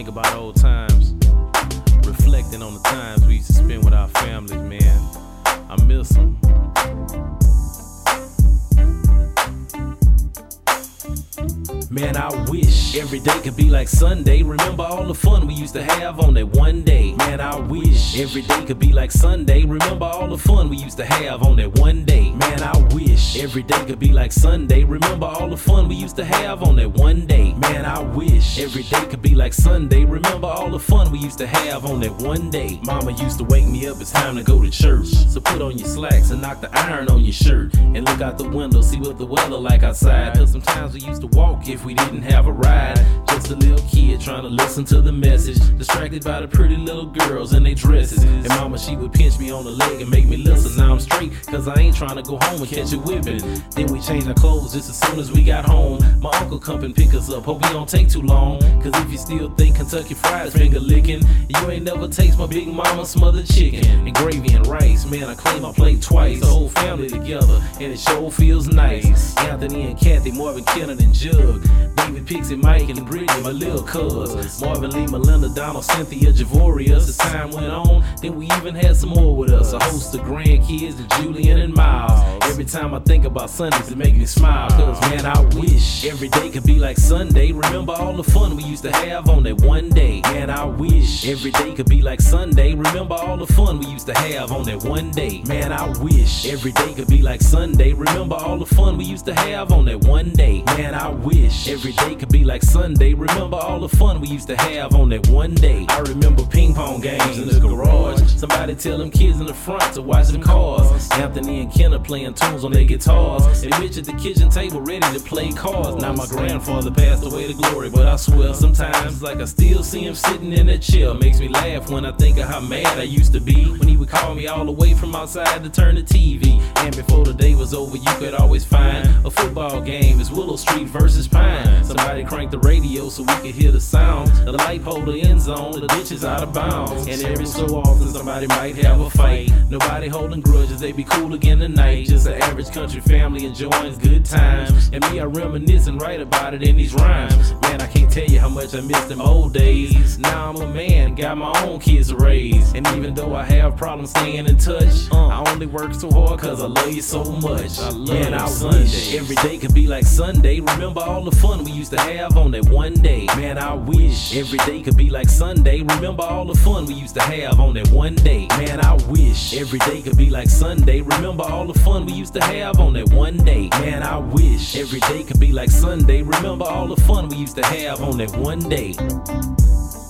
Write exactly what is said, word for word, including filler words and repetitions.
think about old times, reflecting on the times we used to spend with our families, man. I miss them. Man, I wish every day could be like Sunday. Remember all the fun we used to have on that one day. Man, I wish every day could be like Sunday. Remember all the fun we used to have on that one day. Man, I wish every day could be like Sunday. Remember all the fun we used to have on that one day. Man, I wish every day could be like Sunday. Remember all the fun we used to have on that one day. Mama used to wake me up, it's time to go to church. So put on your slacks and knock the iron on your shirt. And look out the window, see what the weather like outside. Cause sometimes we used to walk if we didn't have a ride. Just a little kid trying to listen to the message, distracted by the pretty little girls in their dresses. And mama, she would pinch me on the leg and make me listen. Now I'm straight, cause I ain't trying to go home and catch a whipping. Then we changed our clothes just as soon as we got home. My uncle come and pick us up, hope we don't take too long. Cause if you still think Kentucky Fried is finger licking, you ain't never taste my big mama smothered chicken and gravy and rice. Man, I clean my plate twice, the whole family together, and it sure feels nice. Anthony and Kathy, Marvin, Kenneth and Jug, David, Pixie, Mike, and Brittany, my little cuz, Marvin, Lee, Melinda, Donald, Cynthia, Javoria. As time went on, then we even had some more with us. A host of grandkids, and Julian and Miles. Every time I think about Sundays, it makes me smile. Cause man, I wish every day could be like Sunday. Remember all the fun we used to have on that one day. Man, I wish every day could be like Sunday. Remember all the fun we used to have on that one day. Man, I wish every day could be like Sunday. Remember all the fun we used to have on that one day. Man, I wish every day could be like Sunday. Remember all the fun we used to have on that one day. I remember ping pong games in the garage. Somebody tell them kids in the front to watch them cars. Anthony and Kenneth playing tunes on their guitars, and Mitch at the kitchen table ready to play cards. Now my grandfather passed away to glory, but I swear sometimes like I still see him sitting in that chair. Makes me laugh when I think of how mad I used to be when he would call me all the way from outside to turn the T V. And before the day was over, you could always find a football game. It's Willow Street versus Pine. Somebody cranked the radio so we could hear the sound. The light pole, the end zone, the ditch is out of bounds. And every so often somebody might have a fight. Nobody holding grudges, they be cool again tonight. Just an average country family enjoying good times. And me, I reminisce and write about it in these rhymes. Man, I can't tell you how much I miss them old days. Now I'm a man, got my own kids to raise. And even though I have problems staying in touch, uh, I only work so hard cause I love you so much. I love Man, I wish every day could be like Sunday. Remember all the fun we used to have on that one day. Man, I wish every day could be like Sunday. Remember all the fun we used to have on that one day. Man, I wish every day could be like Sunday. Remember all the fun we used to have on that one day. Man, I wish every day could be like Sunday. Remember all the fun we used to have on that one day.